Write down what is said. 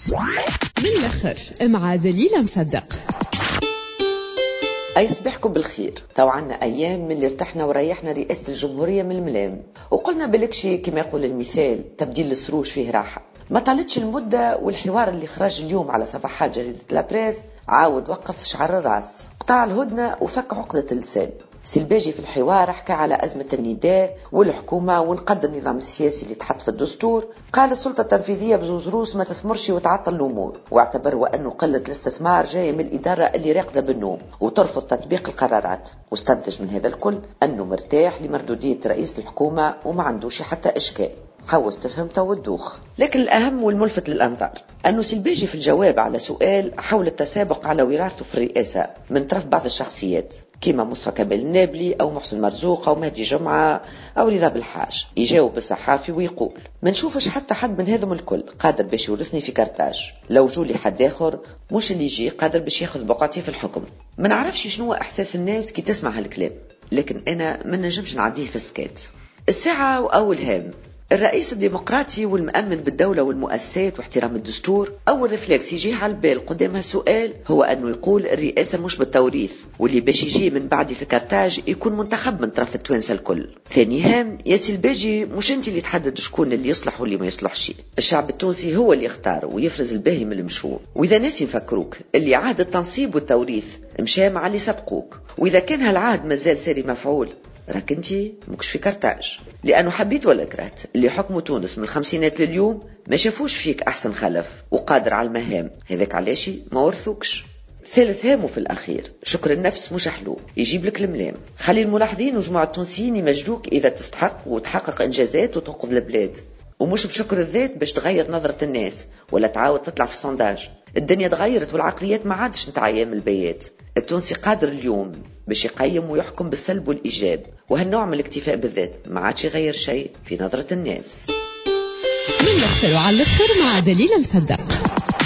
من الآخر مع دليل مصدق. أي صباحكم بالخير. تو عنا أيام من اللي ارتحنا وريحنا رئاسة الجمهورية من الملام، وقلنا بلكشي كما يقول المثال تبديل السروج فيه راحة. ما طالتش المدة والحوار اللي خرج اليوم على صفحات جريدة لابريس عاود وقف شعر الراس، قطع الهدنة وفك عقدة اللسان. سلباجي في الحوار حكى على أزمة النداء والحكومة ونقد النظام السياسي اللي تحط في الدستور. قال السلطة التنفيذية بزوز روس ما تثمرش وتعطل الأمور، واعتبر وأنه قلة الاستثمار جاية من الإدارة اللي راقدة بالنوم وترفض تطبيق القرارات. واستنتج من هذا الكل أنه مرتاح لمردودية رئيس الحكومة وما عندوش حتى إشكال. حاول تفهمته والدوخ. لكن الأهم والملفت للأنظار أنه سلباجي في الجواب على سؤال حول التسابق على وراثته في الرئاسة من طرف بعض الشخصيات كيما مصطفى كامل النابلي أو محسن مرزوق أو مهدي جمعة أو رضا بالحاج، يجاوب الصحافي ويقول: ما نشوفش حتى حد من هذم الكل قادر باش يورثني في كرتاج. لو جولي حد آخر مش اللي يجي قادر باش ياخذ بقعتي في الحكم. ما نعرفش شنو إحساس الناس كي تسمع هالكلام، لكن أنا ما نجمش نعديه في السكات. الساعة وأول هام الرئيس الديمقراطي والمأمن بالدولة والمؤسسات واحترام الدستور، أول رفلكس يجيه على البال قدامها سؤال هو أنه يقول الرئاسة مش بالتوريث، واللي باش يجي من بعد في كرتاج يكون منتخب من طرف التوانسة الكل. ثاني هام يا سلباجي، مش انت اللي تحدد شكون اللي يصلح واللي ما يصلحش، الشعب التونسي هو اللي يختار ويفرز الباهي من المشهور. وإذا ناس يفكروك اللي عهد التنصيب والتوريث مشى مع اللي سبقوك، وإذا كان هالعهد مازال ساري مفعول، راك انتي مكش في كرتاج. لأنه حبيت ولا كرهت اللي حكموا تونس من الخمسينات لليوم ما شافوش فيك أحسن خلف وقادر على المهام، هذاك علاشي ما ورثوكش. ثالث هامه في الأخير شكر النفس مش حلو يجيب لك الملام. خلي الملاحظين وجماعة التونسيين يمجدوك إذا تستحق وتحقق إنجازات وتنقذ البلاد، ومش بشكر الذات باش تغير نظرة الناس ولا تعاود تطلع في الصنداج. الدنيا تغيرت والعقليات ما عادش نتاع أيام البيات. التونسي قادر اليوم باش يقيم ويحكم بالسلب والإيجاب، وهالنوع من الاكتفاء بالذات ما عادش يغير شيء في نظرة الناس. من الآخر وعلى الآخر مع دليل مصدق.